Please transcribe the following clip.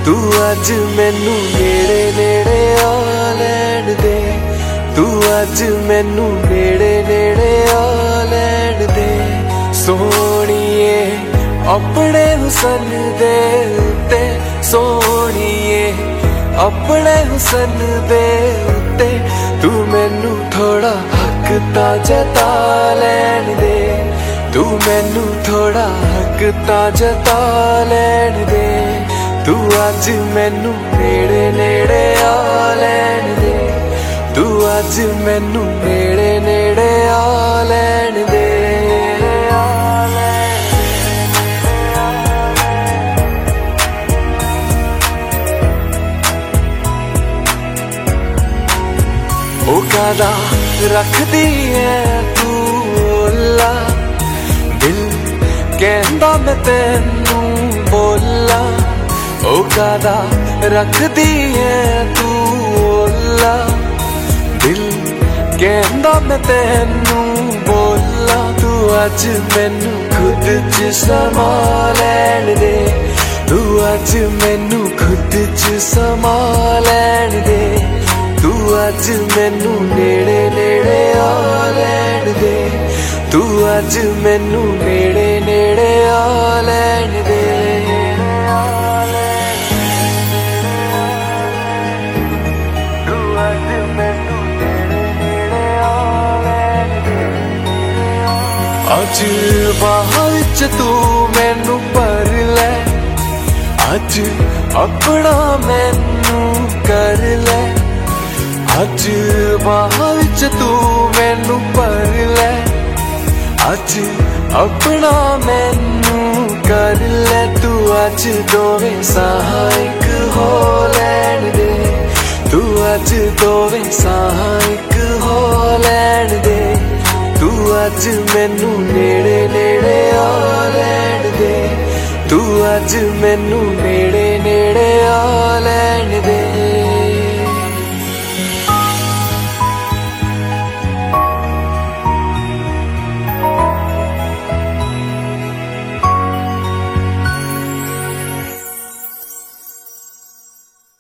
तू अज मैनू नेड़े नेड़े आ लैण दे, तू अज मैनू नेड़े नेड़े आ लैण दे। सोहणीए अपने हुसन दे उत्ते, सोहणीए अपने हुसन दे उत्ते, तू मैनू थोड़ा हक तां जता लैण दे, तू मैनू थोड़ा हक तां जता लैण दे। तू अज मैनू नेड़े नेड़े आ लैण दे, तू अज मैनू नेड़े नेड़े आ लैण दे। ओ कादा रखदी है तू ओला, दिल कहंदा मैं तैनू बोला। ओ कादा रखदी है तू ओला, दिल कहंदा मैं तैनू बोला। तू अज मैनू खुद च समा लैण दे, तू अज मैनू खुद च समा लैण दे। तू अज मैनू नेड़े नेड़े आ लैण दे, तू अज मैनू नेड़े नेड़े आ लैण दे। अज बाहां विच तू मैनू भर लै, अज अपना मैनू कर लै। अज बाहां विच तू मैनू भर लै, अज अपना मैनू कर लै। तू अज दोवें साह इक हो लैण दे, तू अज दोवें साह इक हो लैण दे। तू अज मैनू नेड़े नेड़े आ लैण दे, तू अज मैनू नेड़े नेड़े आ लैण दे।